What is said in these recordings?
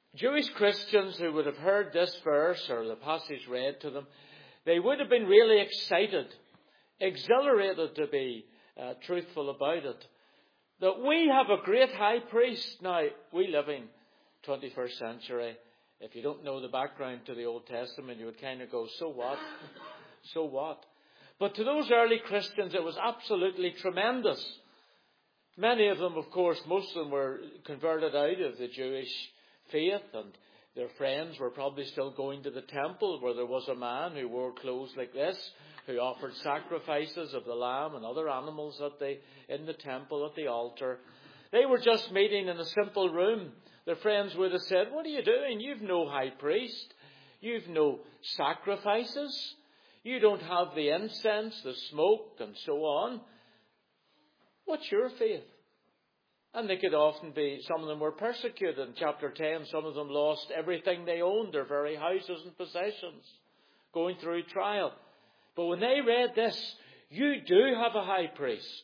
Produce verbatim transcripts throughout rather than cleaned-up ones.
Jewish Christians who would have heard this verse or the passage read to them, they would have been really excited, exhilarated to be uh, truthful about it. That we have a great high priest. Now, we live in twenty-first century. If you don't know the background to the Old Testament, you would kind of go, so what? So what? But to those early Christians, it was absolutely tremendous. Many of them, of course, most of them were converted out of the Jewish faith, and their friends were probably still going to the temple where there was a man who wore clothes like this, who offered sacrifices of the lamb and other animals at the, in the temple at the altar. They were just meeting in a simple room. Their friends would have said, what are you doing? You've no high priest. You've no sacrifices. You don't have the incense, the smoke, and so on. What's your faith? And they could often be, some of them were persecuted. In chapter ten, some of them lost everything they owned, their very houses and possessions, going through trial. But when they read this, you do have a high priest.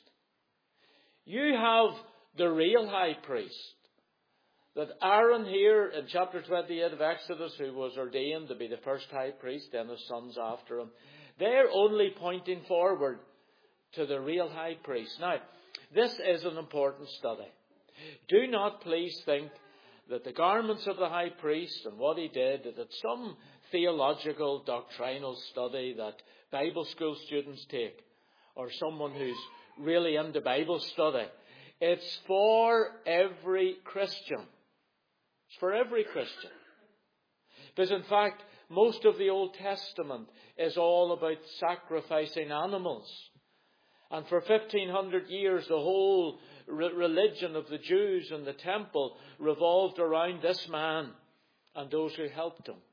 You have the real high priest. That Aaron here in chapter twenty-eight of Exodus, who was ordained to be the first high priest, then his sons after him, they're only pointing forward to the real high priest. Now, this is an important study. Do not please think that the garments of the high priest and what he did, that it's some theological, doctrinal study that Bible school students take, or someone who's really into Bible study. It's for every Christian. It's for every Christian. Because in fact, most of the Old Testament is all about sacrificing animals. And for fifteen hundred years, the whole re- religion of the Jews and the temple revolved around this man and those who helped him.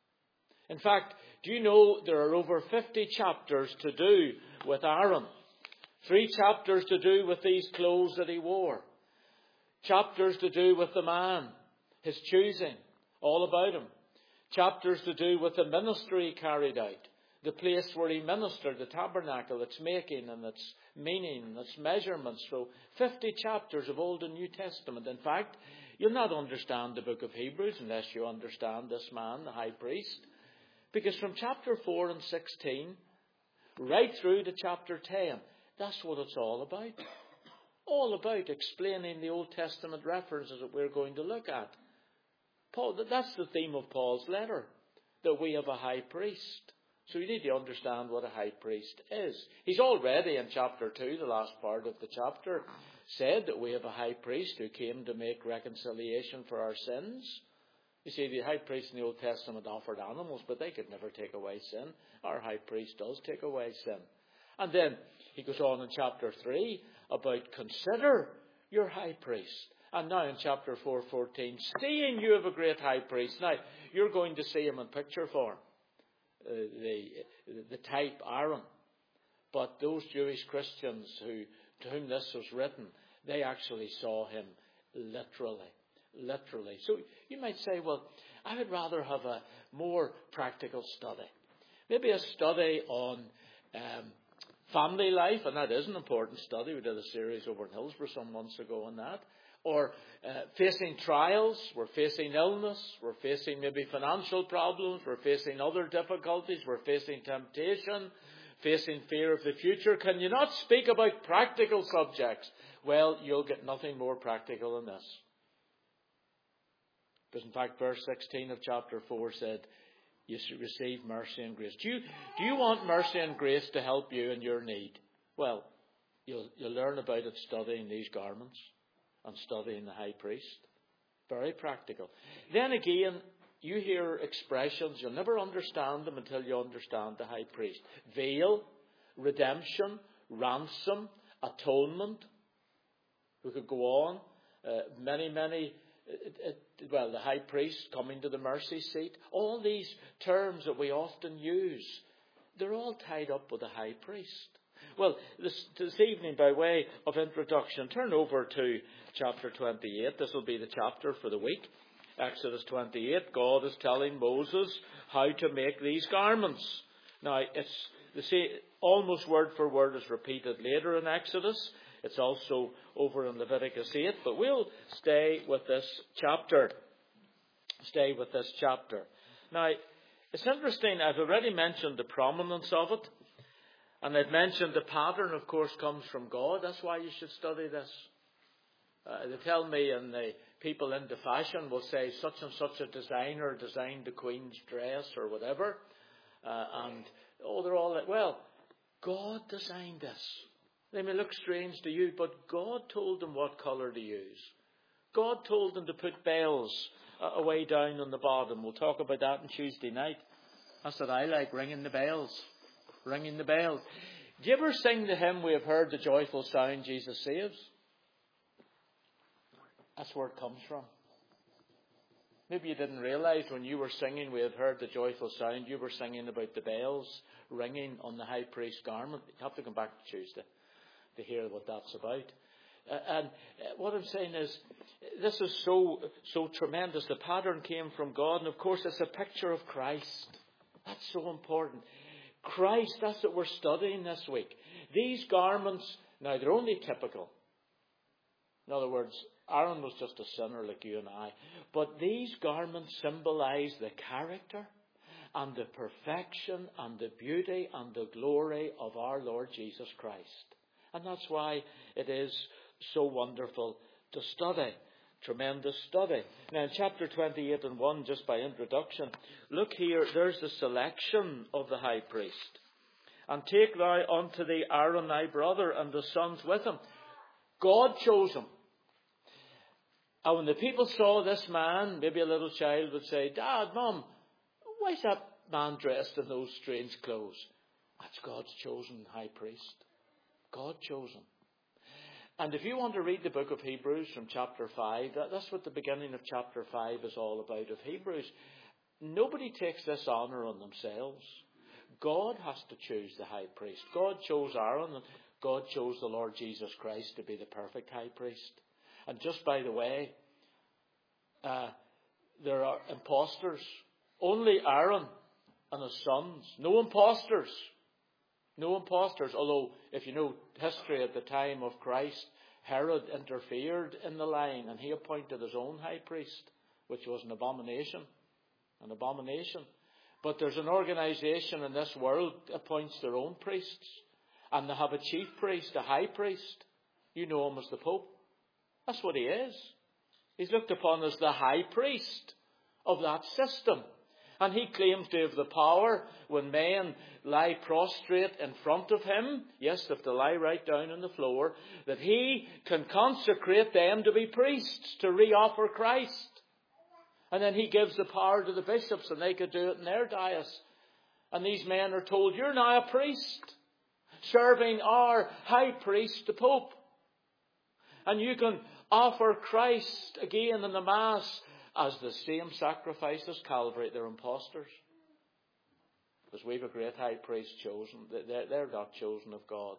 In fact, do you know there are over fifty chapters to do with Aaron? Three chapters to do with these clothes that he wore. Chapters to do with the man, his choosing, all about him. Chapters to do with the ministry he carried out. The place where he ministered, the tabernacle, its making and its meaning and its measurements. So fifty chapters of Old and New Testament. In fact, you'll not understand the book of Hebrews unless you understand this man, the high priest. Because from chapter four and sixteen, right through to chapter ten, that's what it's all about. All about explaining the Old Testament references that we're going to look at. Paul, that's the theme of Paul's letter, that we have a high priest. So you need to understand what a high priest is. He's already in chapter two, the last part of the chapter, said that we have a high priest who came to make reconciliation for our sins. You see, the high priest in the Old Testament offered animals, but they could never take away sin. Our high priest does take away sin. And then he goes on in chapter three about consider your high priest. And now in chapter four fourteen, seeing you have a great high priest. Now, you're going to see him in picture form. Uh, the the type Aaron. But those Jewish Christians who to whom this was written, they actually saw him literally. Literally. So you might say, well, I would rather have a more practical study. Maybe a study on um, family life, and that is an important study. We did a series over in Hillsborough some months ago on that. Or uh, facing trials, we're facing illness, we're facing maybe financial problems, we're facing other difficulties, we're facing temptation, facing fear of the future. Can you not speak about practical subjects? Well, you'll get nothing more practical than this. Because in fact, verse sixteen of chapter four said, you should receive mercy and grace. Do you, do you want mercy and grace to help you in your need? Well, you'll, you'll learn about it studying these garments and studying the high priest. Very practical. Then again, you hear expressions, you'll never understand them until you understand the high priest. Veil, redemption, ransom, atonement. We could go on. Uh, many, many, it, it, well, the high priest coming to the mercy seat. All these terms that we often use, they're all tied up with the high priest. Well, this, this evening, by way of introduction, turn over to chapter twenty-eight. This will be the chapter for the week. Exodus twenty-eight. God is telling Moses how to make these garments. Now, it's the same, almost word for word is repeated later in Exodus. It's also over in Leviticus eight. But we'll stay with this chapter. stay with this chapter. Now, it's interesting, I've already mentioned the prominence of it. And I've mentioned the pattern, of course, comes from God. That's why you should study this. Uh, they tell me, and the people into fashion will say, such and such a designer designed the Queen's dress or whatever. Uh, and, oh, they're all like, well, God designed this. They may look strange to you, but God told them what colour to use. God told them to put bells uh, away down on the bottom. We'll talk about that on Tuesday night. That's what I like, ringing the bells. Ringing the bells. Do you ever sing the hymn, we have heard the joyful sound, Jesus saves? That's where it comes from. Maybe you didn't realise when you were singing, we had heard the joyful sound, you were singing about the bells ringing on the high priest's garment. You have to come back to Tuesday to hear what that's about. Uh, and what I'm saying is, this is so, so tremendous. The pattern came from God, and of course it's a picture of Christ. That's so important. Christ, that's what we're studying this week. These garments, now they're only typical. In other words, Aaron was just a sinner like you and I. But these garments symbolize the character and the perfection and the beauty and the glory of our Lord Jesus Christ. And that's why it is so wonderful to study. Tremendous study. Now in chapter twenty-eight and one, just by introduction, look here, there's the selection of the high priest. And take thou unto thee Aaron thy brother and the sons with him. God chose him. And when the people saw this man, maybe a little child would say, Dad, Mum, why is that man dressed in those strange clothes? That's God's chosen high priest. God chose him. And if you want to read the book of Hebrews from chapter five, that, that's what the beginning of chapter five is all about of Hebrews. Nobody takes this honour on themselves. God has to choose the high priest. God chose Aaron, and God chose the Lord Jesus Christ to be the perfect high priest. And just by the way, uh, there are impostors. Only Aaron and his sons. No impostors. No impostors. Although, if you know history at the time of Christ, Herod interfered in the line and he appointed his own high priest, which was an abomination. An abomination. But there's an organisation in this world that appoints their own priests. And they have a chief priest, a high priest. You know him as the Pope. That's what he is. He's looked upon as the high priest of that system. And he claims to have the power when men lie prostrate in front of him. Yes, if they lie right down on the floor. That he can consecrate them to be priests, to re-offer Christ. And then he gives the power to the bishops and they could do it in their diocese. And these men are told, you're now a priest, serving our high priest, the Pope. And you can offer Christ again in the Mass as the same sacrifice as Calvary. They're impostors. Because we have a great high priest chosen. They're, they're not chosen of God.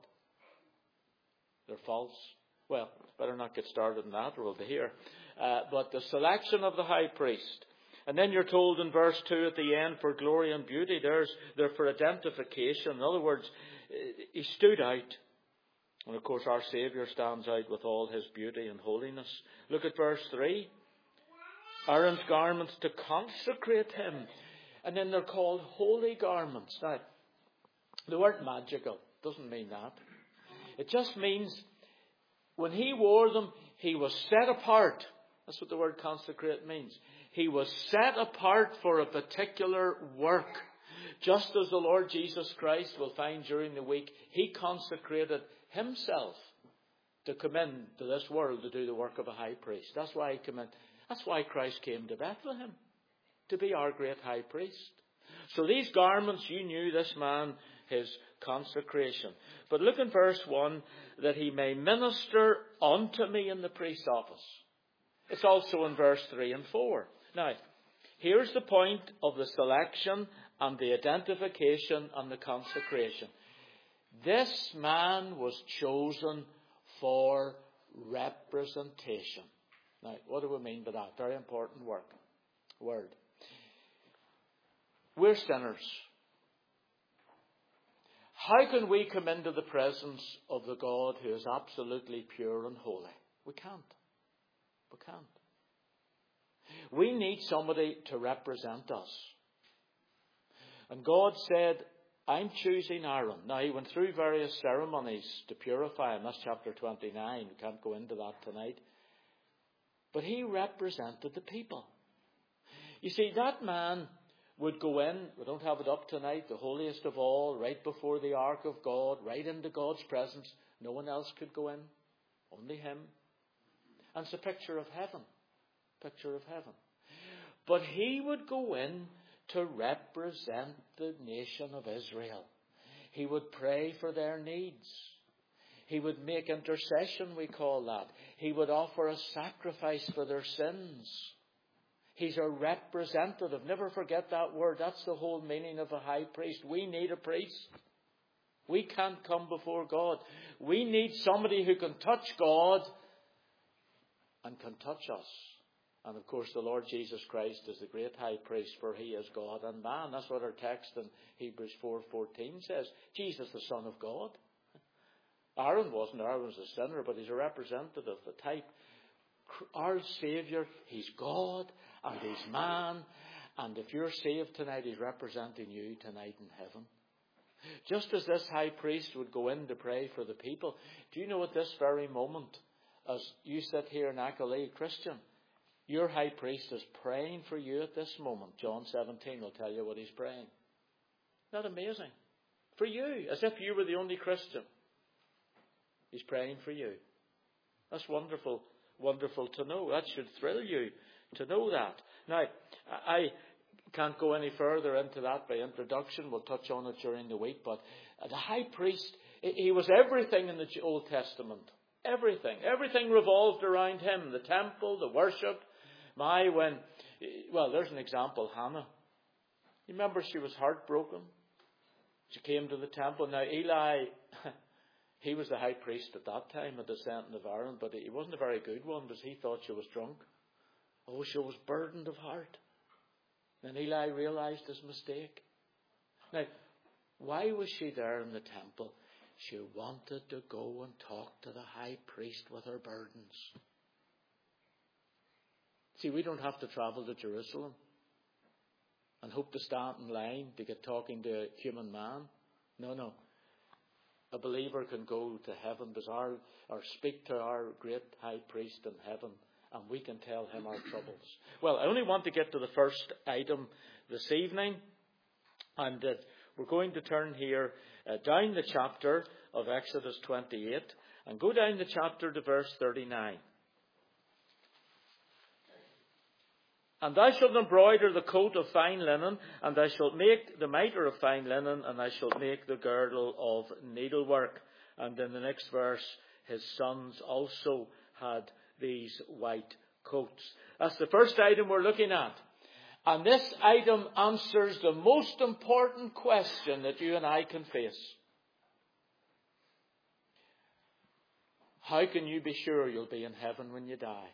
They're false. Well, better not get started on that or we'll be here. Uh, but the selection of the high priest. And then you're told in verse two at the end, for glory and beauty, there's there for identification. In other words, he stood out. And of course our Saviour stands out with all his beauty and holiness. Look at verse three. Aaron's garments to consecrate him. And then they're called holy garments. Now, they weren't magical. Doesn't mean that. It just means when he wore them, he was set apart. That's what the word consecrate means. He was set apart for a particular work. Just as the Lord Jesus Christ will find during the week, he consecrated himself to come into this world to do the work of a high priest. That's why he came in. That's why Christ came to Bethlehem, to be our great high priest. So these garments, you knew this man, his consecration. But look in verse one, that he may minister unto me in the priest's office. It's also in verse three and four. Now, here's the point of the selection and the identification and the consecration. This man was chosen for representation. Now, what do we mean by that? Very important work, word. We're sinners. How can we come into the presence of the God who is absolutely pure and holy? We can't. We can't. We need somebody to represent us. And God said, I'm choosing Aaron. Now, he went through various ceremonies to purify him. That's chapter twenty-nine. We can't go into that tonight. But he represented the people. You see, that man would go in, we don't have it up tonight, the holiest of all, right before the ark of God, right into God's presence. No one else could go in, only him. And it's a picture of heaven, picture of heaven. But he would go in to represent the nation of Israel. He would pray for their needs. He would make intercession, we call that. He would offer a sacrifice for their sins. He's a representative. Never forget that word. That's the whole meaning of a high priest. We need a priest. We can't come before God. We need somebody who can touch God and can touch us. And of course, the Lord Jesus Christ is the great high priest, for he is God and man. That's what our text in Hebrews four fourteen says. Jesus, the Son of God. Aaron wasn't. Aaron was a sinner, but he's a representative, a type. Our Saviour, he's God and he's man. And if you're saved tonight, he's representing you tonight in heaven. Just as this high priest would go in to pray for the people, do you know at this very moment, as you sit here in Achalee, Christian, your high priest is praying for you at this moment. John seventeen will tell you what he's praying. Isn't that amazing? For you, as if you were the only Christian. He's praying for you. That's wonderful, wonderful to know. That should thrill you to know that. Now, I can't go any further into that by introduction. We'll touch on it during the week. But the high priest, he was everything in the Old Testament. Everything. Everything revolved around him. The temple, the worship. My, when, well, there's an example. Hannah. You remember she was heartbroken? She came to the temple. Now, Eli, he was the high priest at that time, a descendant of Aaron, but he wasn't a very good one because he thought she was drunk. Oh, she was burdened of heart. Then Eli realized his mistake. Now, why was she there in the temple? She wanted to go and talk to the high priest with her burdens. See, we don't have to travel to Jerusalem and hope to stand in line to get talking to a human man. No, no. A believer can go to heaven our, or speak to our great high priest in heaven, and we can tell him our troubles. Well, I only want to get to the first item this evening, and uh, we're going to turn here uh, down the chapter of Exodus twenty-eight and go down the chapter to verse thirty-nine. And thou shalt embroider the coat of fine linen, and thou shalt make the mitre of fine linen, and thou shalt make the girdle of needlework. And in the next verse, his sons also had these white coats. That's the first item we're looking at. And this item answers the most important question that you and I can face. How can you be sure you'll be in heaven when you die?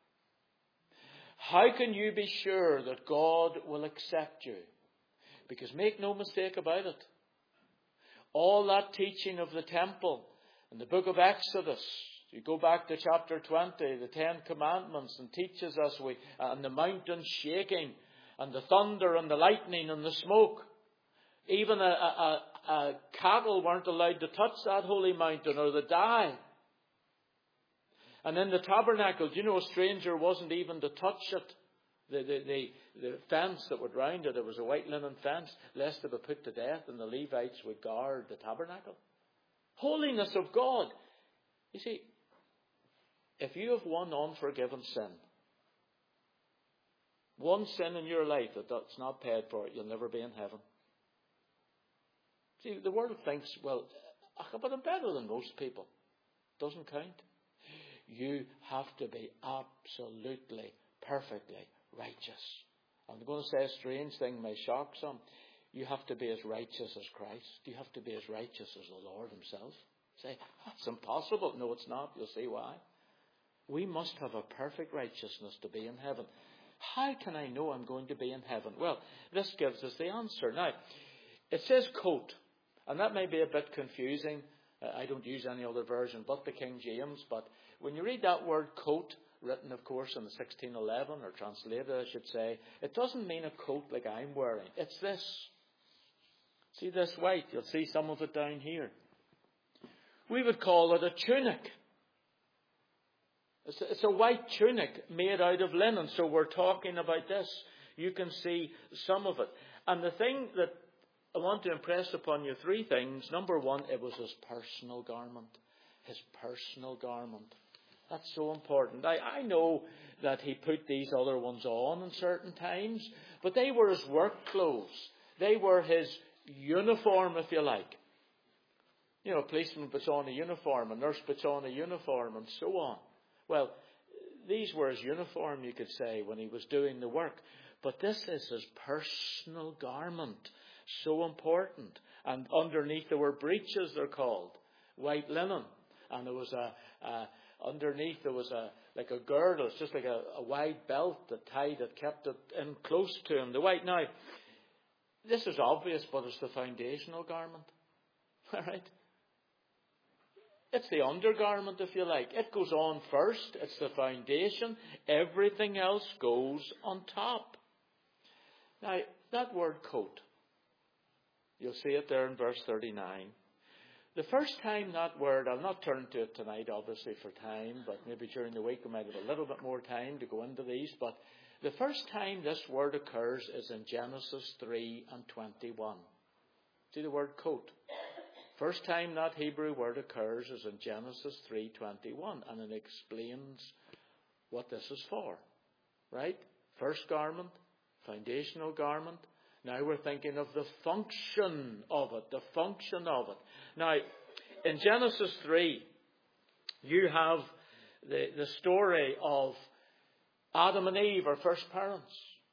How can you be sure that God will accept you? Because make no mistake about it, all that teaching of the temple in the book of Exodus, you go back to chapter twenty, the Ten Commandments, and teaches us we and the mountain shaking, and the thunder and the lightning and the smoke. Even a, a, a, a cattle weren't allowed to touch that holy mountain or they die. And in the tabernacle, do you know, a stranger wasn't even to touch it. The, the, the, the fence that would round it, it was a white linen fence, lest they be put to death, and the Levites would guard the tabernacle. Holiness of God. You see, if you have one unforgiven sin, one sin in your life that that's not paid for, you'll never be in heaven. See, the world thinks, well, but I'm better than most people. Doesn't count. You have to be absolutely, perfectly righteous. I'm going to say a strange thing, may shock some. You have to be as righteous as Christ. You have to be as righteous as the Lord himself. Say, that's impossible. No, it's not. You'll see why. We must have a perfect righteousness to be in heaven. How can I know I'm going to be in heaven? Well, this gives us the answer. Now, it says coat, and that may be a bit confusing. I don't use any other version but the King James, but when you read that word coat, written, of course, in the sixteen eleven, or translated, I should say, it doesn't mean a coat like I'm wearing. It's this. See this white? You'll see some of it down here. We would call it a tunic. It's a, it's a white tunic made out of linen. So we're talking about this. You can see some of it. And the thing that I want to impress upon you, three things. Number one, it was his personal garment. His personal garment. That's so important. I, I know that he put these other ones on in certain times, but they were his work clothes. They were his uniform, if you like. You know, a policeman puts on a uniform, a nurse puts on a uniform, and so on. Well, these were his uniform, you could say, when he was doing the work. But this is his personal garment. So important. And underneath there were breeches, they're called. White linen. And there was a, a underneath there was a like a girdle. It's just like a, a wide belt that tied it, kept it in close to him. The white. Now, this is obvious, but it's the foundational garment. All right? It's the undergarment, if you like. It goes on first. It's the foundation. Everything else goes on top. Now, that word coat, you'll see it there in verse thirty-nine. The first time that word, I'll not turn to it tonight, obviously, for time, but maybe during the week we might have a little bit more time to go into these. But the first time this word occurs is in Genesis three and twenty-one. See the word coat? First time that Hebrew word occurs is in Genesis three twenty-one, and it explains what this is for. Right? First garment, foundational garment. Now we're thinking of the function of it, the function of it. Now, in Genesis three, you have the, the story of Adam and Eve, our first parents.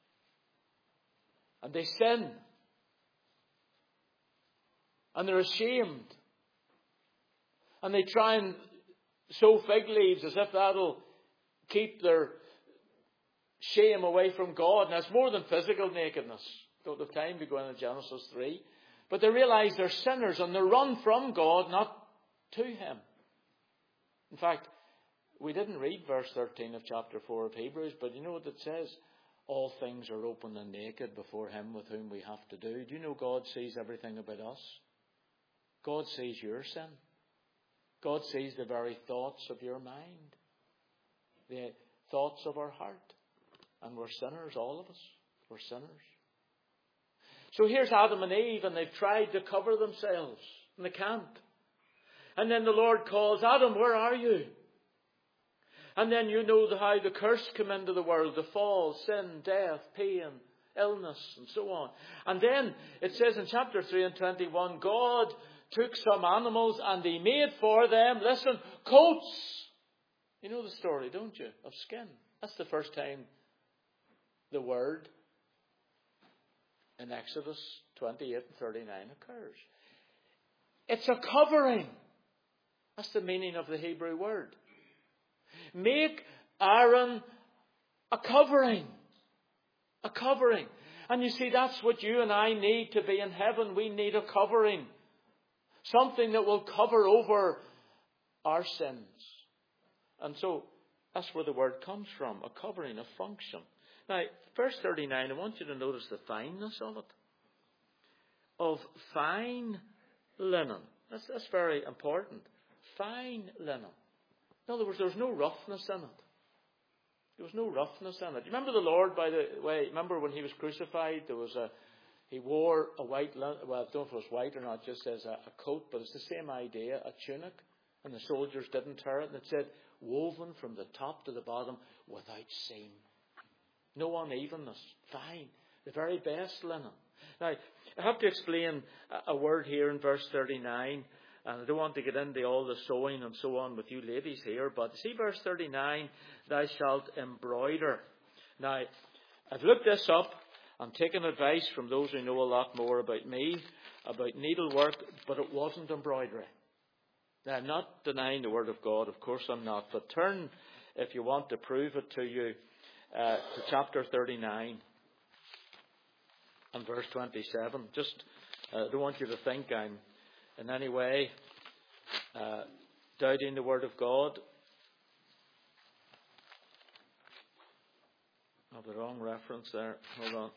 And they sin. And they're ashamed. And they try and sew fig leaves as if that'll keep their shame away from God. Now, it's more than physical nakedness. Don't have time to go into Genesis three. But they realize they're sinners and they run from God, not to Him. In fact, we didn't read verse thirteen of chapter four of Hebrews, but you know what it says? All things are open and naked before Him with whom we have to do. Do you know God sees everything about us? God sees your sin. God sees the very thoughts of your mind. The thoughts of our heart. And we're sinners, all of us. We're sinners. So here's Adam and Eve, and they've tried to cover themselves, and they can't. And then the Lord calls, Adam, where are you? And then you know the, how the curse came into the world, the fall, sin, death, pain, illness, and so on. And then it says in chapter three and twenty-one, God took some animals and He made for them, listen, coats. You know the story, don't you? Of skin. That's the first time the word in Exodus twenty-eight and thirty-nine occurs. It's a covering. That's the meaning of the Hebrew word. Make Aaron a covering. A covering. And you see, that's what you and I need to be in heaven. We need a covering. Something that will cover over our sins. And so, that's where the word comes from. A covering, a function. Now, verse thirty-nine, I want you to notice the fineness of it. Of fine linen. That's, that's very important. Fine linen. In other words, there was no roughness in it. There was no roughness in it. You remember the Lord, by the way, remember when He was crucified, there was a, He wore a white linen, well, I don't know if it was white or not, it just says a, a coat, but it's the same idea, a tunic, and the soldiers didn't tear it, and it said, woven from the top to the bottom without seam. No unevenness. Fine. The very best linen. Now, I have to explain a, a word here in verse thirty-nine. And I don't want to get into all the sewing and so on with you ladies here. But see verse thirty-nine. Thou shalt embroider. Now, I've looked this up. I'm taking advice from those who know a lot more about me, about needlework. But it wasn't embroidery. Now, I'm not denying the Word of God. Of course I'm not. But turn, if you want to prove it to you, Uh, to chapter thirty-nine and verse twenty-seven. Just, I uh, don't want you to think I'm in any way uh, doubting the Word of God. I have the wrong reference there. Hold on.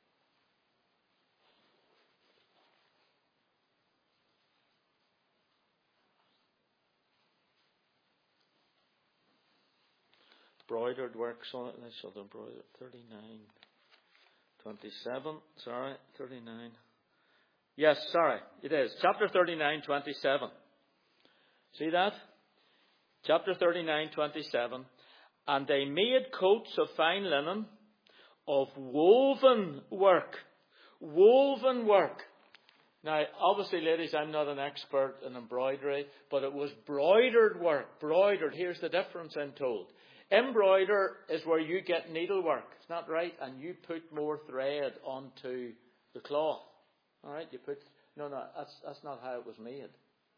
Embroidered works on it. Let's show the embroidered. thirty-nine twenty-seven. Sorry, thirty-nine. Yes, sorry, it is. Chapter thirty-nine twenty-seven. See that? Chapter thirty-nine twenty-seven. And they made coats of fine linen, of woven work. Woven work. Now, obviously, ladies, I'm not an expert in embroidery, but it was broidered work. Broidered. Here's the difference, I'm told. Embroider is where you get needlework. It's not right? And you put more thread onto the cloth. All right? You put... No, no, that's, that's not how it was made.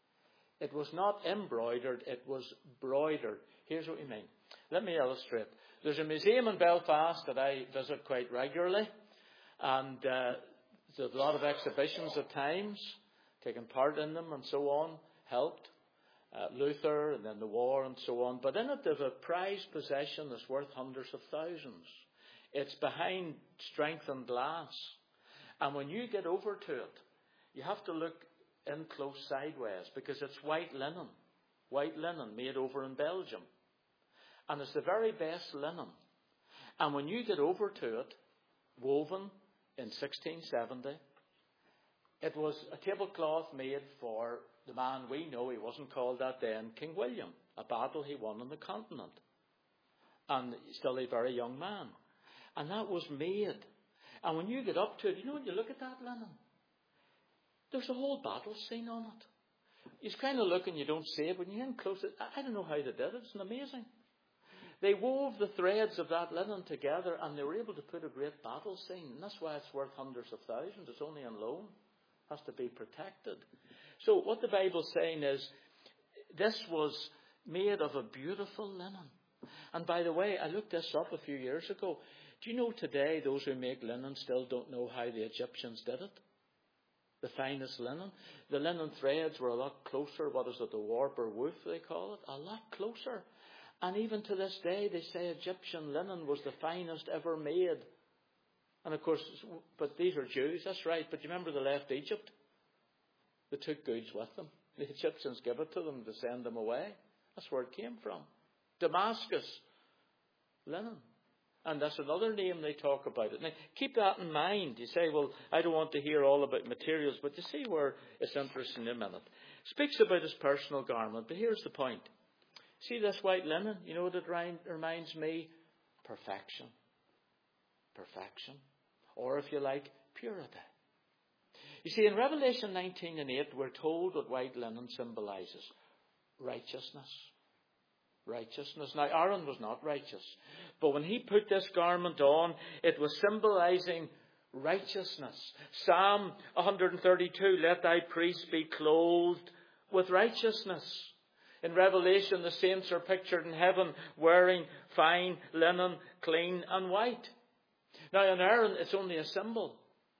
It was not embroidered. It was broidered. Here's what you mean. Let me illustrate. There's a museum in Belfast that I visit quite regularly. And uh, there's a lot of exhibitions at times. Taking part in them and so on. Helped. Uh, Luther and then the war and so on. But in it there's a prized possession that's worth hundreds of thousands. It's behind strengthened glass. And when you get over to it, you have to look in close sideways because it's white linen. White linen made over in Belgium. And it's the very best linen. And when you get over to it, woven in sixteen seventy, it was a tablecloth made for the man we know. He wasn't called that then, King William. A battle he won on the continent. And still a very young man. And that was made. And when you get up to it, you know, when you look at that linen, there's a whole battle scene on it. You kind of look and you don't see it. When you get in close, I don't know how they did it. It's amazing. They wove the threads of that linen together and they were able to put a great battle scene. And that's why it's worth hundreds of thousands. It's only on loan. It has to be protected. So what the Bible's saying is, this was made of a beautiful linen. And by the way, I looked this up a few years ago. Do you know today those who make linen still don't know how the Egyptians did it? The finest linen. The linen threads were a lot closer. What is it? The warp or woof they call it. A lot closer. And even to this day they say Egyptian linen was the finest ever made. And of course, but these are Jews. That's right. But you remember they left Egypt? They took goods with them. The Egyptians gave it to them to send them away. That's where it came from. Damascus linen. And that's another name they talk about it. Now, keep that in mind. You say, well, I don't want to hear all about materials, but you see where it's interesting in a minute. Speaks about his personal garment, but here's the point. See this white linen? You know what it reminds me? Perfection. Perfection. Or if you like, purity. You see, in Revelation nineteen and eight, we're told what white linen symbolizes. Righteousness. Righteousness. Now, Aaron was not righteous. But when he put this garment on, it was symbolizing righteousness. Psalm one thirty-two, let thy priests be clothed with righteousness. In Revelation, the saints are pictured in heaven wearing fine linen, clean and white. Now, in Aaron, it's only a symbol.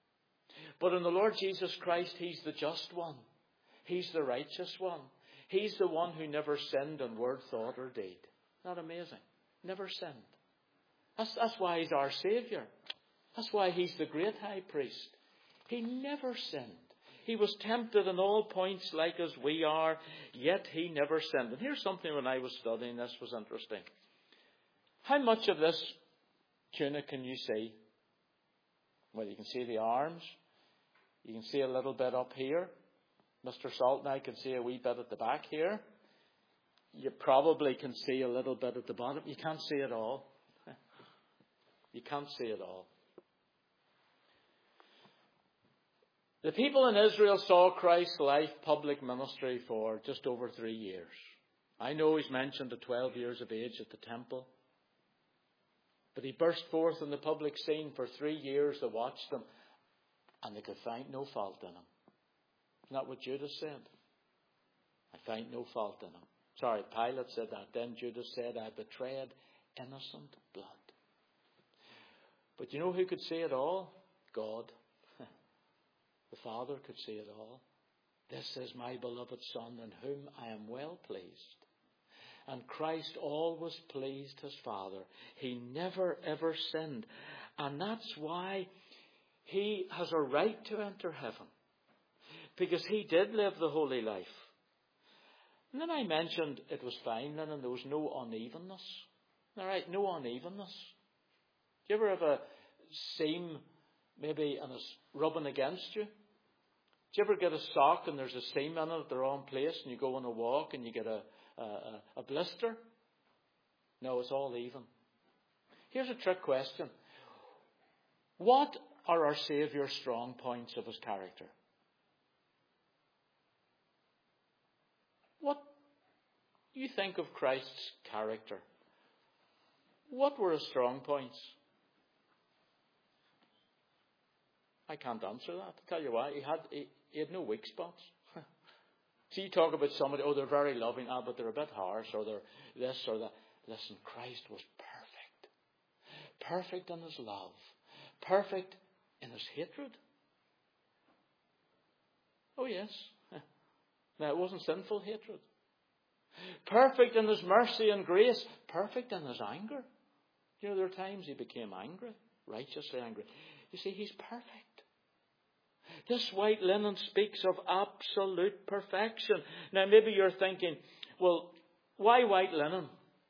But in the Lord Jesus Christ, he's the just one. He's the righteous one. He's the one who never sinned in word, thought or deed. Not amazing? Never sinned. That's, that's why he's our Saviour. That's why he's the great high priest. He never sinned. He was tempted in all points like as we are, yet he never sinned. And here's something when I was studying this was interesting. How much of this tunic can you see? Well, you can see the arms. You can see a little bit up here. Mister Salt and I can see a wee bit at the back here. You probably can see a little bit at the bottom. You can't see it all. You can't see it all. The people in Israel saw Christ's life public ministry for just over three years. I know he's mentioned at twelve years of age at the temple. But he burst forth in the public scene for three years. They watched him and they could find no fault in him. Isn't that what Judas said? I find no fault in him. Sorry, Pilate said that. Then Judas said, I betrayed innocent blood. But you know who could see it all? God. The Father could see it all. This is my beloved Son in whom I am well pleased. And Christ always pleased his Father. He never ever sinned. And that's why he has a right to enter heaven. Because he did live the holy life. And then I mentioned it was fine then and there was no unevenness. All right, no unevenness. Do you ever have a seam maybe and it's rubbing against you? Do you ever get a sock and there's a seam in it at the wrong place and you go on a walk and you get a, a, a blister? No, it's all even. Here's a trick question. What are our Saviour's strong points of his character? What do you think of Christ's character? What were his strong points? I can't answer that. I'll tell you why. He had, he, he had no weak spots. See, you talk about somebody, oh, they're very loving, ah, but they're a bit harsh, or they're this or that. Listen, Christ was perfect. Perfect in his love. Perfect in his hatred. Oh, yes. Now, it wasn't sinful hatred. Perfect in his mercy and grace. Perfect in his anger. You know, there are times he became angry, righteously angry. You see, he's perfect. This white linen speaks of absolute perfection. Now, maybe you're thinking, well, why white linen?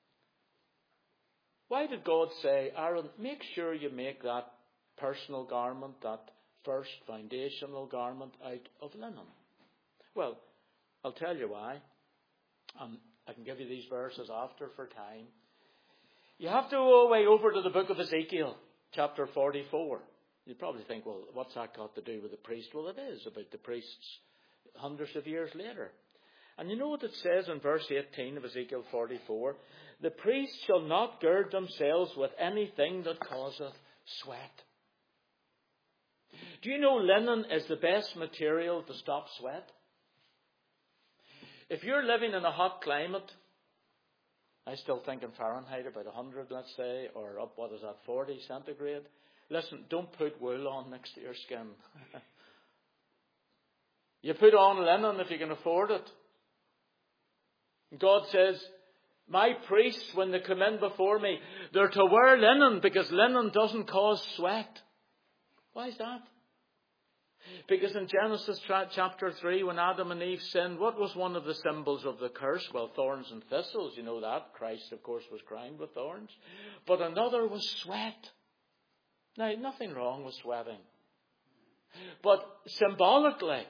Why did God say, Aaron, make sure you make that personal garment, that first foundational garment out of linen? Well, I'll tell you why. Um, I can give you these verses after for time. You have to go away over to the book of Ezekiel, chapter forty-four. You probably think, well, what's that got to do with the priest? Well, it is about the priests hundreds of years later. And you know what it says in verse eighteen of Ezekiel forty-four? The priests shall not gird themselves with anything that causeth sweat. Do you know linen is the best material to stop sweat? If you're living in a hot climate, I still think in Fahrenheit about one hundred, let's say, or up, what is that, forty centigrade. Listen, don't put wool on next to your skin. You put on linen if you can afford it. God says, my priests, when they come in before me, they're to wear linen because linen doesn't cause sweat. Why is that? Because in Genesis chapter three, when Adam and Eve sinned, what was one of the symbols of the curse? Well, thorns and thistles, you know that. Christ, of course, was crowned with thorns. But another was sweat. Now, nothing wrong with sweating. But symbolically,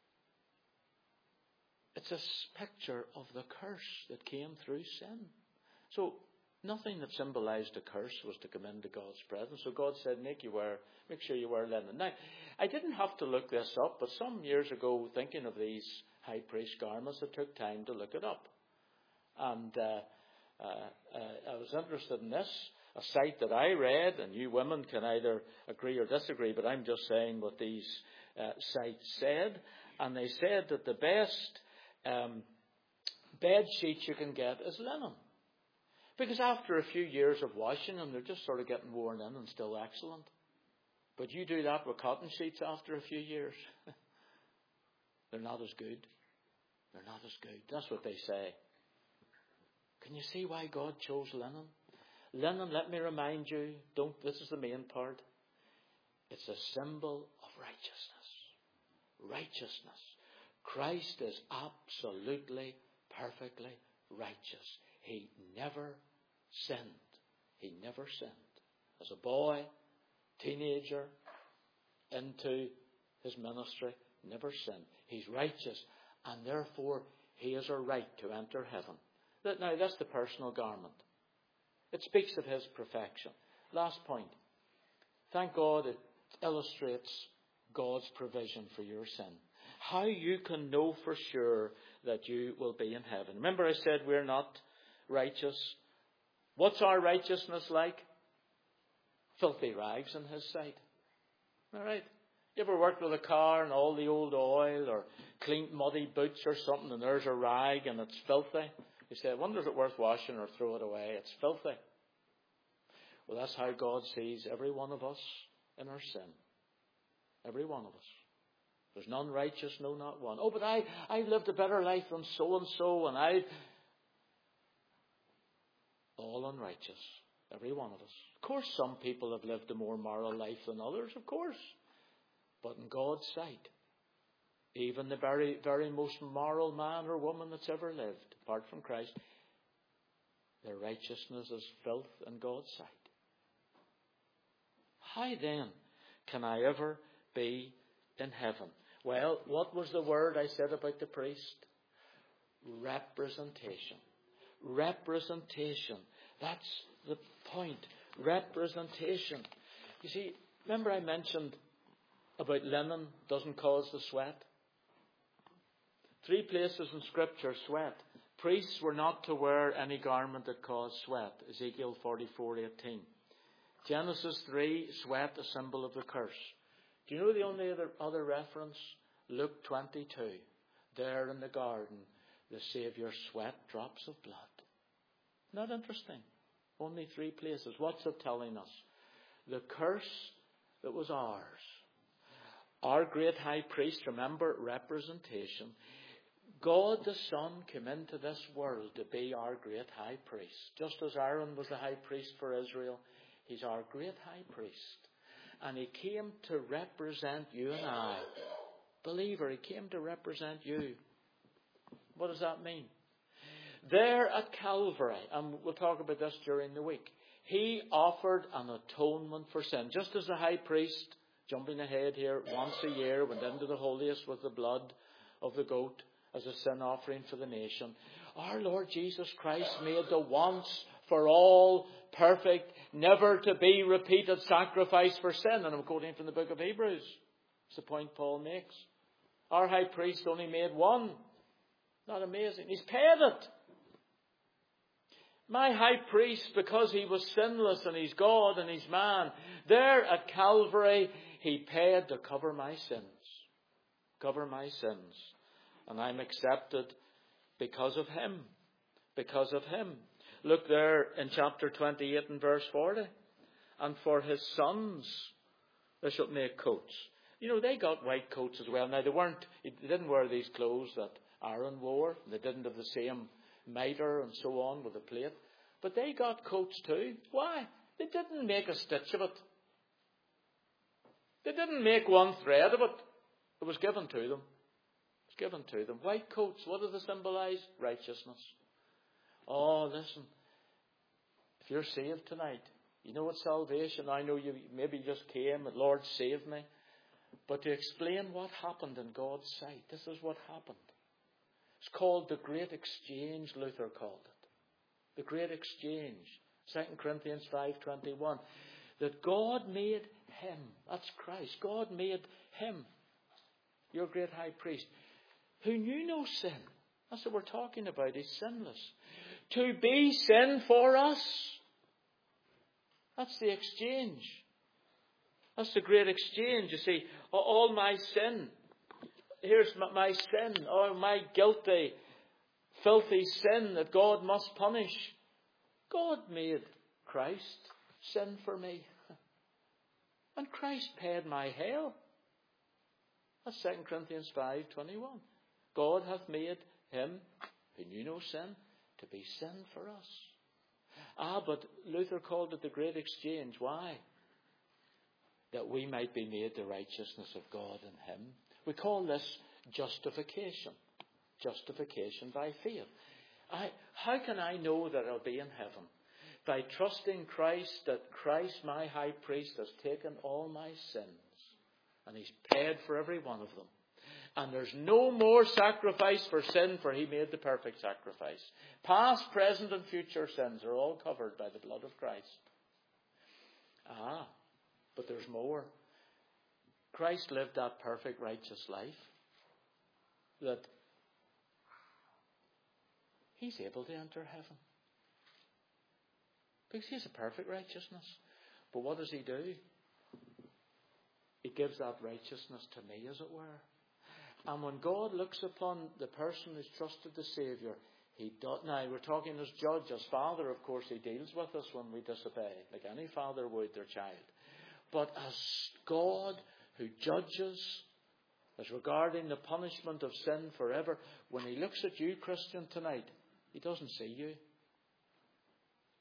it's a picture of the curse that came through sin. So, nothing that symbolized a curse was to come into God's presence. So God said, make you wear, make sure you wear linen. Now, I didn't have to look this up, but some years ago, thinking of these high priest garments, I took time to look it up. And uh, uh, uh, I was interested in this, a site that I read, and you women can either agree or disagree, but I'm just saying what these uh, sites said. And they said that the best um, bed sheets you can get is linen. Because after a few years of washing them, they're just sort of getting worn in and still excellent. But you do that with cotton sheets after a few years, they're not as good. They're not as good. That's what they say. Can you see why God chose linen? Linen, let me remind you, don't, this is the main part. It's a symbol of righteousness. Righteousness. Christ is absolutely, perfectly righteous. He never sinned. He never sinned. As a boy, teenager, into his ministry, never sinned. He's righteous, and therefore he has a right to enter heaven. Now, that's the personal garment. It speaks of his perfection. Last point. Thank God it illustrates God's provision for your sin. How you can know for sure that you will be in heaven. Remember I said we're not righteous. What's our righteousness like? Filthy rags in his sight. All right. You ever worked with a car and all the old oil or clean muddy boots or something, and there's a rag and it's filthy? You say, I wonder if it's worth washing or throw it away. It's filthy. Well, that's how God sees every one of us in our sin. Every one of us. There's none righteous, no, not one. Oh, but I, I've lived a better life than so-and-so, and I've... all unrighteous, every one of us. Of course, some people have lived a more moral life than others, of course. But in God's sight, even the very, very most moral man or woman that's ever lived, apart from Christ, their righteousness is filth in God's sight. How then can I ever be in heaven? Well, what was the word I said about the priest? Representation. Representation. That's the point. Representation. You see, remember I mentioned about linen doesn't cause the sweat? Three places in Scripture, sweat. Priests were not to wear any garment that caused sweat. Ezekiel forty-four eighteen. Genesis three, sweat, a symbol of the curse. Do you know the only other, other reference? Luke twenty-two. There in the garden, the Saviour sweat drops of blood. Not interesting. Only three places. What's it telling us? The curse that was ours. Our great high priest, remember, representation. God the Son came into this world to be our great high priest. Just as Aaron was the high priest for Israel, he's our great high priest. And he came to represent you and I. Believer, he came to represent you. What does that mean? There at Calvary, and we'll talk about this during the week, he offered an atonement for sin. Just as the high priest, jumping ahead here, once a year went into the holiest with the blood of the goat as a sin offering for the nation, our Lord Jesus Christ made the once for all perfect, never to be repeated sacrifice for sin. And I'm quoting from the book of Hebrews. It's the point Paul makes. Our high priest only made one. Not amazing. He's paid it. My high priest, because he was sinless and he's God and he's man, there at Calvary, he paid to cover my sins. Cover my sins. And I'm accepted because of him. Because of him. Look there in chapter twenty-eight and verse forty. And for his sons, they shall make coats. You know, they got white coats as well. Now, they weren't, they didn't wear these clothes that Aaron wore. They didn't have the same mitre and so on with the plate. But they got coats too. Why? They didn't make a stitch of it. They didn't make one thread of it. It was given to them. It was given to them. White coats, what do they symbolize? Righteousness. Oh, listen. If you're saved tonight, you know what salvation, I know you maybe just came and Lord save me. But to explain what happened in God's sight, this is what happened. It's called the Great Exchange, Luther called it. The Great Exchange. Second Corinthians five twenty-one. That God made him. That's Christ. God made him, your great high priest, who knew no sin. That's what we're talking about. He's sinless. To be sin for us. That's the exchange. That's the great exchange. You see, all my sin. Here's my, my sin. Oh, my guilty, filthy sin that God must punish. God made Christ sin for me. And Christ paid my hell. That's Second Corinthians five twenty-one. God hath made him who knew no sin to be sin for us. Ah, but Luther called it the great exchange. Why? That we might be made the righteousness of God in him. We call this justification. Justification by faith. I, how can I know that I'll be in heaven? By trusting Christ, that Christ, my high priest, has taken all my sins. And he's paid for every one of them. And there's no more sacrifice for sin, for he made the perfect sacrifice. Past, present, and future sins are all covered by the blood of Christ. Ah, but there's more. Christ lived that perfect, righteous life that he's able to enter heaven. Because he has a perfect righteousness. But what does he do? He gives that righteousness to me, as it were. And when God looks upon the person who's trusted the Saviour, he does. Now, we're talking as judge, as father, of course, he deals with us when we disobey, like any father would their child. But as God who judges, as regarding the punishment of sin forever, when he looks at you, Christian, tonight, he doesn't see you.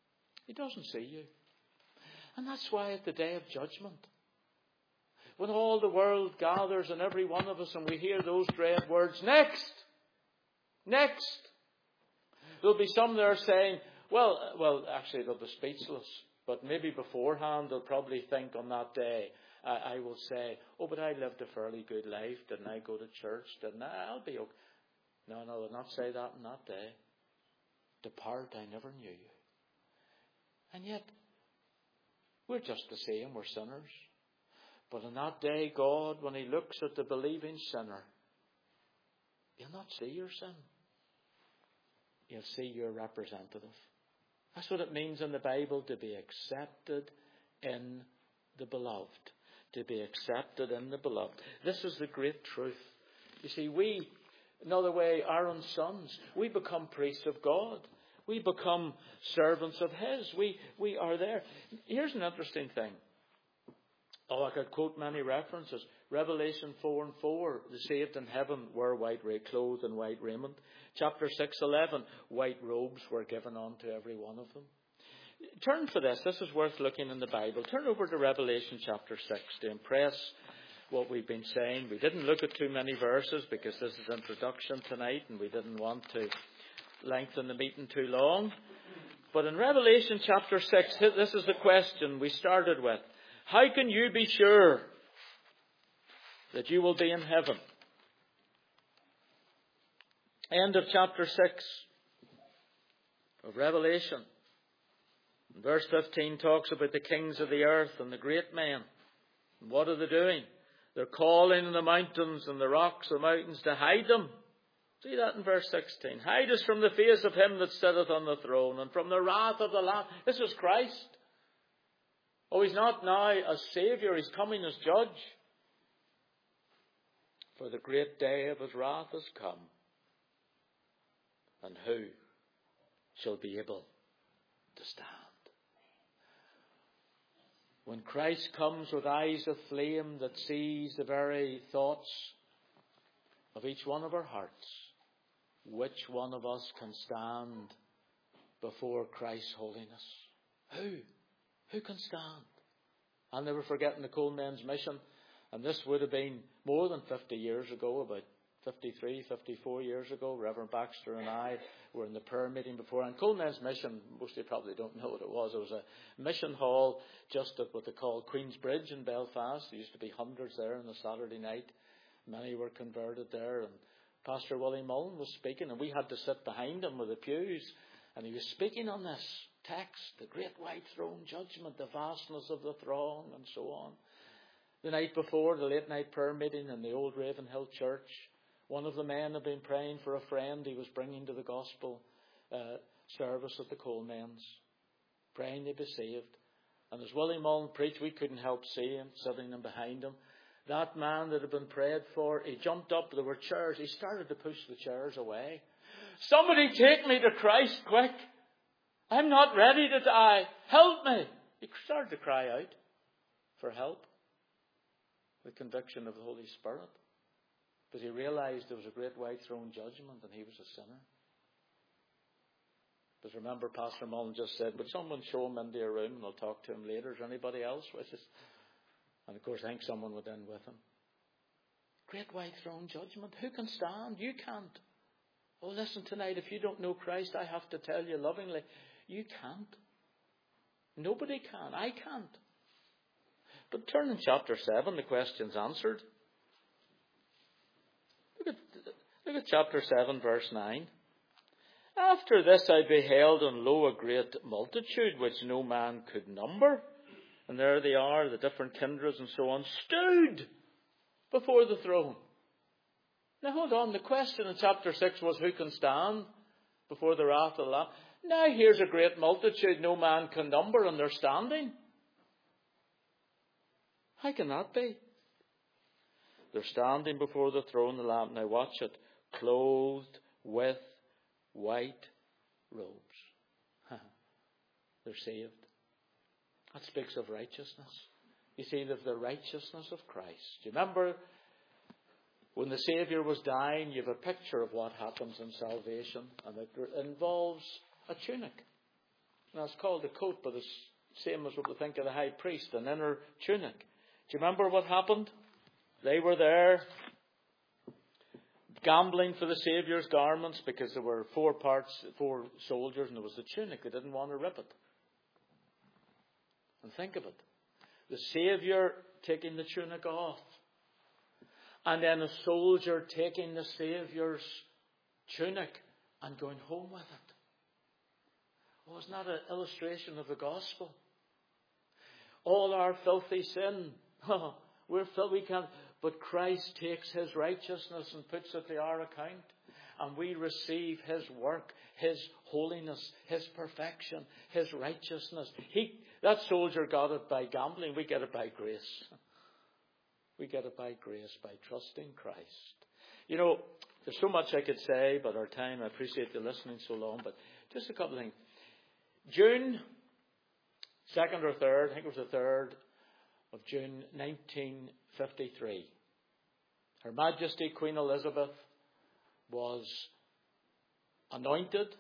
He doesn't see you. And that's why at the day of judgment, when all the world gathers and every one of us and we hear those dread words, next, next, there'll be some there saying, well, well, actually they'll be speechless, but maybe beforehand they'll probably think on that day, I, I will say, oh, but I lived a fairly good life. Didn't I go to church? Didn't I? I'll be okay. No, no, they'll not say that on that day. Depart, I never knew you. And yet, we're just the same, we're sinners. But on that day, God, when He looks at the believing sinner, He'll not see your sin. He'll see your representative. That's what it means in the Bible to be accepted in the beloved. To be accepted in the beloved. This is the great truth. You see, we, another way, Aaron's sons, we become priests of God. We become servants of His. We we are there. Here's an interesting thing. Oh, I could quote many references. Revelation four and four, the saved in heaven were white clothed in white raiment. Chapter six eleven, white robes were given unto every one of them. Turn for this. This is worth looking in the Bible. Turn over to Revelation chapter six to impress what we've been saying. We didn't look at too many verses because this is introduction tonight and we didn't want to lengthen the meeting too long. But in Revelation chapter six, this is the question we started with. How can you be sure that you will be in heaven? End of chapter six of Revelation. Verse fifteen talks about the kings of the earth and the great men. And what are they doing? They're calling in the mountains and the rocks of mountains to hide them. See that in verse sixteen. Hide us from the face of Him that sitteth on the throne and from the wrath of the Lamb. This is Christ. Oh, He's not now as Saviour. He's coming as Judge. For the great day of His wrath has come. And who shall be able to stand? When Christ comes with eyes of flame that sees the very thoughts of each one of our hearts, which one of us can stand before Christ's holiness? Who? Who can stand? I'll never forget in the Coalmen's mission, and this would have been more than fifty years ago, about fifty-three, fifty-four years ago. Reverend Baxter and I were in the prayer meeting before. And Coalmen's mission, most of you probably don't know what it was. It was a mission hall just at what they call Queen's Bridge in Belfast. There used to be hundreds there on a Saturday night. Many were converted there. And Pastor Willie Mullen was speaking, and we had to sit behind him with the pews. And he was speaking on this text, the great white throne judgment, the vastness of the throng, and so on. The night before, the late night prayer meeting in the old Ravenhill Church, one of the men had been praying for a friend he was bringing to the gospel uh, service at the Coalmen's, praying they be saved. And as Willie Mullen preached, we couldn't help seeing him, sitting in behind him. That man that had been prayed for, he jumped up, there were chairs, he started to push the chairs away. Somebody take me to Christ, quick! I'm not ready to die. Help me! He started to cry out for help. The conviction of the Holy Spirit. But he realized there was a great white throne judgment and he was a sinner. But remember, Pastor Mullen just said, would someone show him into a room and I'll talk to him later? Is there anybody else with us? And of course, I think someone went in with him. Great white throne judgment. Who can stand? You can't. Oh, listen tonight, if you don't know Christ, I have to tell you lovingly, you can't. Nobody can. I can't. But turn in chapter seven, the question's answered. Look at, look at chapter seven, verse nine. After this I beheld, and lo, a great multitude, which no man could number. And there they are, the different kindreds and so on, stood before the throne. Now hold on, the question in chapter six was who can stand before the wrath of the Lamb. Now here's a great multitude no man can number and they're standing. How can that be? They're standing before the throne of the Lamb. Now watch it. Clothed with white robes. They're saved. That speaks of righteousness. You see, of the righteousness of Christ. Do you remember when the Saviour was dying, you have a picture of what happens in salvation, and it involves a tunic. Now, it's called a coat, but it's the same as what we think of the high priest, an inner tunic. Do you remember what happened? They were there gambling for the Saviour's garments because there were four parts, four soldiers, and there was the tunic. They didn't want to rip it. And think of it. The Saviour taking the tunic off. And then a soldier taking the Saviour's tunic and going home with it. Oh, isn't that an illustration of the gospel? All our filthy sin. Oh, we're filthy, we can't. But Christ takes his righteousness and puts it to our account. And we receive his work, his holiness, his perfection, his righteousness. He, that soldier got it by gambling. We get it by grace. We get it by grace, by trusting Christ. You know, there's so much I could say, but our time, I appreciate you listening so long. But just a couple of things. June second or third, I think it was the third of June nineteen fifty-three. Her Majesty Queen Elizabeth was anointed,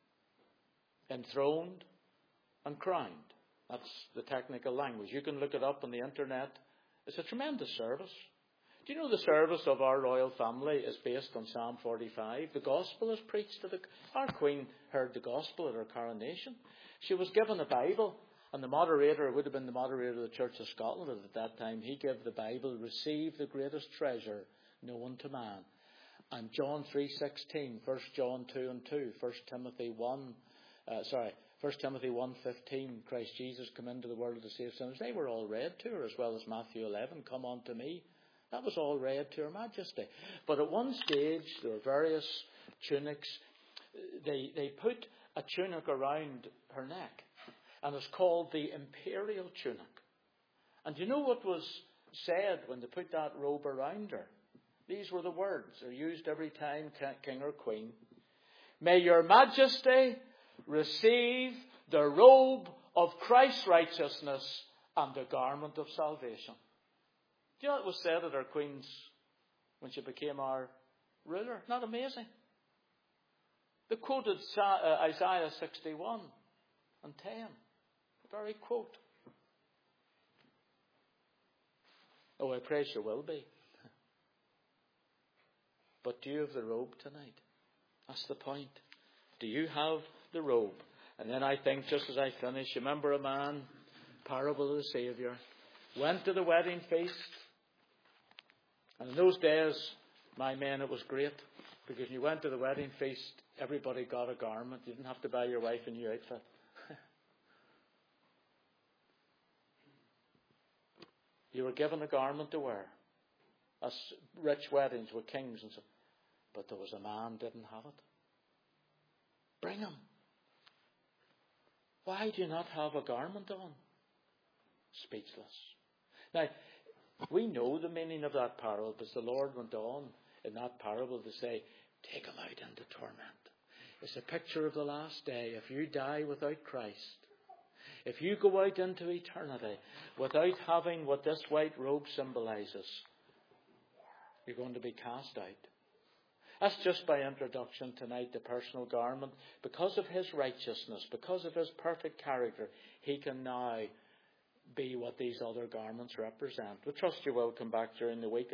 enthroned, and crowned. That's the technical language. You can look it up on the internet. It's a tremendous service. Do you know the service of our royal family is based on Psalm forty-five? The gospel is preached to the... Our Queen heard the gospel at her coronation. She was given a Bible, and the moderator, would have been the moderator of the Church of Scotland at that time, he gave the Bible, receive the greatest treasure known to man. And John three sixteen, First John two and two, First Timothy one, uh, sorry, First Timothy one fifteen, Christ Jesus come into the world to save sinners. They were all read to her, as well as Matthew eleven, come unto me. That was all read to Her Majesty. But at one stage, there were various tunics. They, they put a tunic around her neck, and it's called the imperial tunic. And do you know what was said when they put that robe around her? These were the words. They're used every time, king or queen. May your Majesty receive the robe of Christ's righteousness and the garment of salvation. Do you know what was said at our Queen's when she became our ruler? Not amazing? They quoted Isaiah sixty-one and ten. The very quote. Oh, I pray she will be. But do you have the robe tonight? That's the point. Do you have the robe? And then I think, just as I finish, you remember a man, parable of the Saviour, went to the wedding feast. And in those days, my men, it was great. Because when you went to the wedding feast, everybody got a garment. You didn't have to buy your wife a new outfit. You were given a garment to wear. As rich weddings with kings and so. But there was a man didn't have it. Bring him. Why do you not have a garment on? Speechless. Now, we know the meaning of that parable, because the Lord went on in that parable to say, take him out into torment. It's a picture of the last day. If you die without Christ, if you go out into eternity without having what this white robe symbolizes, you're going to be cast out. That's just by introduction tonight, the personal garment. Because of his righteousness, because of his perfect character, he can now be what these other garments represent. We trust you will come back during the week.